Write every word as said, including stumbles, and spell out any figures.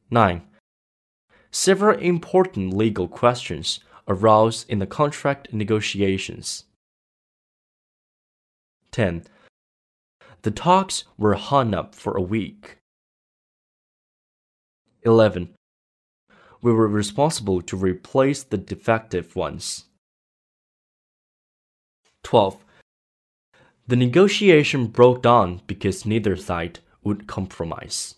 nine. Several important legal questions arose in the contract negotiations. ten. The talks were hung up for a week. eleven. We were responsible to replace the defective ones. twelve. The negotiation broke down because neither side would compromise.